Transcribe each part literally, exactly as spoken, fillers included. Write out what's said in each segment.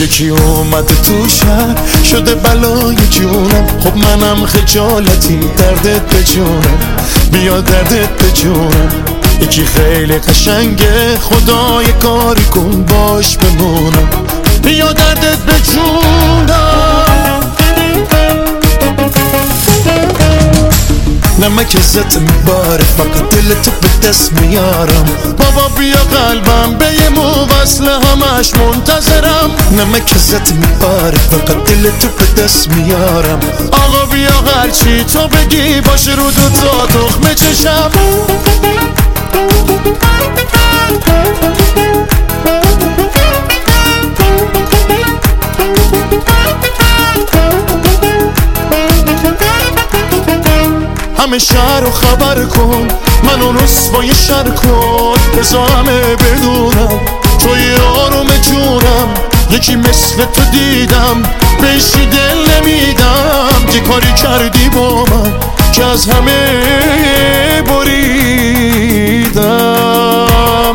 یکی اومده تو شهر شده بلای جونم، خب منم خجالتی دردت به جونم، بیا دردت به جونم. یکی خیلی قشنگه خدای کاری کن باش بمونم، بیا دردت به جونم. نمک ازت میباره فقط دلتو به دست میارم، بابا بیا قلبم به یه مو وصل همش منتظرم. نمک ازت میباره فقط دلتو به دست میارم، آقا بیا هرچی تو بگی باشه رو دو تا تخمه چشم. همه شهر رو خبر کن، منو رسوای شهر کن، بذار همه بدونم توی آروم جونم. یکی مثل تو دیدم بهشی دل نمیدم، چه کاری کردی با من که از همه بریدم.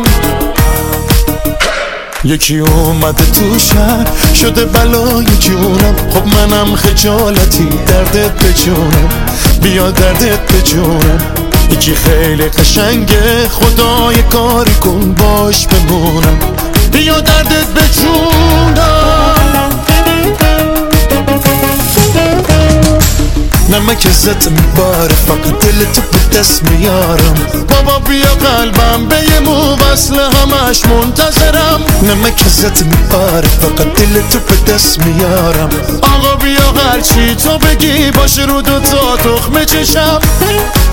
یکی اومده تو شهر شده بلای جونم، خب منم خجالتی دردت به جونم، بیا دردت به جونم. یکی خیلی قشنگه خدای کاری کن باش بمونم، بیا دردت به جونم. نمک ازت میباره فقط دلتو به دست میارم، بابا بیا قلبم به یه مو وصل همش منتظرم. نمک ازت میباره فقط دلتو به دست میارم، آقا بیا هرچی تو بگی باشه رو دو تا تخمه چشم.